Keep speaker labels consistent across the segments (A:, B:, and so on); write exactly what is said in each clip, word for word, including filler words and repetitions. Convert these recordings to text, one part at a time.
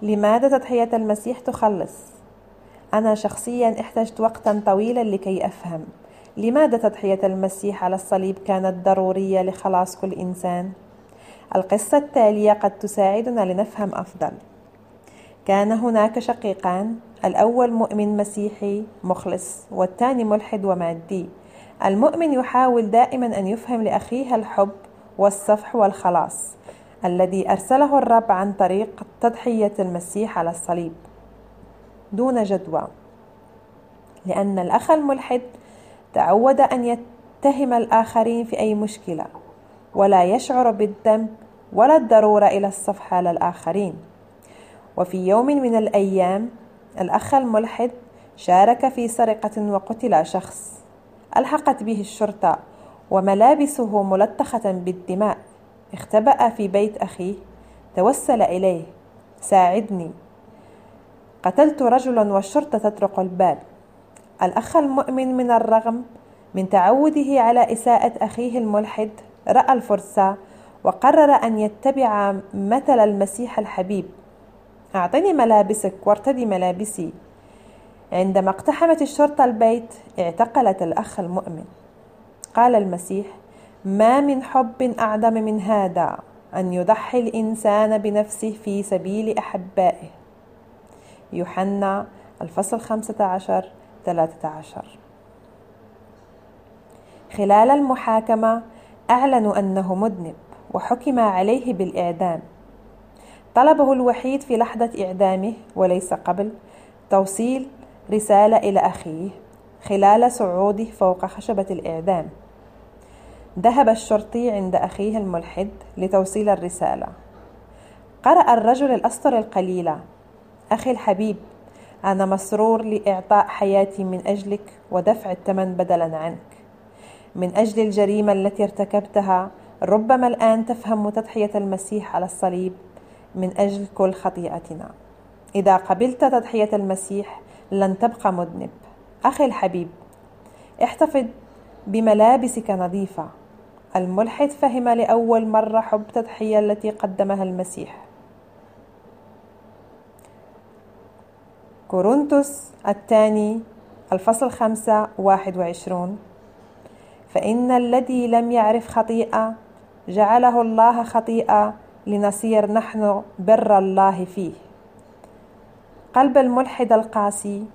A: لماذا تضحية المسيح تخلص؟ أنا شخصيا احتجت وقتا طويلا لكي أفهم لماذا تضحية المسيح على الصليب كانت ضرورية لخلاص كل إنسان. القصة التالية قد تساعدنا لنفهم أفضل. كان هناك شقيقان، الأول مؤمن مسيحي مخلص والثاني ملحد ومادي. المؤمن يحاول دائما أن يفهم لأخيه الحب والصفح والخلاص الذي أرسله الرب عن طريق تضحية المسيح على الصليب دون جدوى، لأن الأخ الملحد تعود أن يتهم الآخرين في أي مشكلة ولا يشعر بالذنب ولا الضرورة إلى الصفح على الآخرين. وفي يوم من الأيام الأخ الملحد شارك في سرقة وقتل شخص. ألحقت به الشرطة وملابسه ملطخة بالدماء. اختبأ في بيت أخيه، توسل إليه: ساعدني، قتلت رجلا والشرطة تطرق الباب. الأخ المؤمن من الرغم من تعوده على إساءة أخيه الملحد رأى الفرصة وقرر أن يتبع مثل المسيح الحبيب: أعطني ملابسك وارتدي ملابسي. عندما اقتحمت الشرطة البيت اعتقلت الأخ المؤمن. قال المسيح: ما من حب أعظم من هذا، أن يضحي الإنسان بنفسه في سبيل أحبائه. يوحنا الفصل خمسة عشر ثلاثة عشر. خلال المحاكمة أعلنوا أنه مذنب وحكم عليه بالإعدام. طلبه الوحيد في لحظة إعدامه وليس قبل توصيل رسالة إلى أخيه خلال صعوده فوق خشبة الإعدام. ذهب الشرطي عند أخيه الملحد لتوصيل الرسالة. قرأ الرجل الأسطر القليلة: أخي الحبيب، أنا مسرور لإعطاء حياتي من أجلك ودفع الثمن بدلا عنك من أجل الجريمة التي ارتكبتها. ربما الآن تفهم تضحية المسيح على الصليب من أجل كل خطيئتنا. إذا قبلت تضحية المسيح لن تبقى مذنب. أخي الحبيب، احتفظ بملابسك نظيفة. الملحد فهم لأول مرة حب تضحية التي قدمها المسيح. كورنثوس الثاني الفصل خمسة واحد وعشرون: فإن الذي لم يعرف خطيئة جعله الله خطيئة لنصير نحن بر الله فيه. قلب الملحد القاسي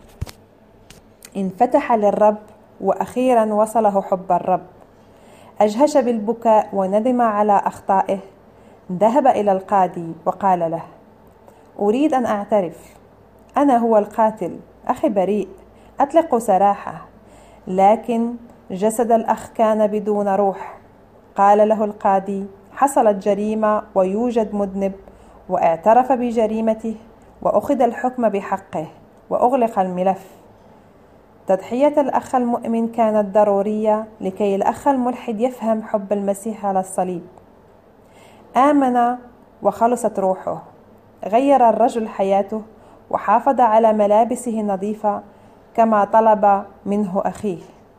A: انفتح للرب وأخيرا وصله حب الرب. أجهش بالبكاء وندم على أخطائه. ذهب إلى القاضي وقال له: أريد أن أعترف، أنا هو القاتل، أخي بريء، أطلق سراحه. لكن جسد الأخ كان بدون روح. قال له القاضي: حصلت جريمة ويوجد مذنب، واعترف بجريمته وأخذ الحكم بحقه وأغلق الملف. تضحية الأخ المؤمن كانت ضرورية لكي الأخ الملحد يفهم حب المسيح على الصليب. آمن وخلصت روحه. غير الرجل حياته وحافظ على ملابسه النظيفة كما طلب منه أخيه.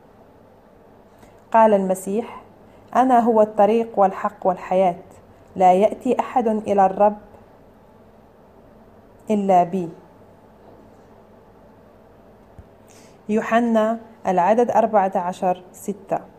A: قال المسيح: أنا هو الطريق والحق والحياة، لا يأتي أحد إلى الرب إلا بي. يوحنا العدد أربعة عشر ستة.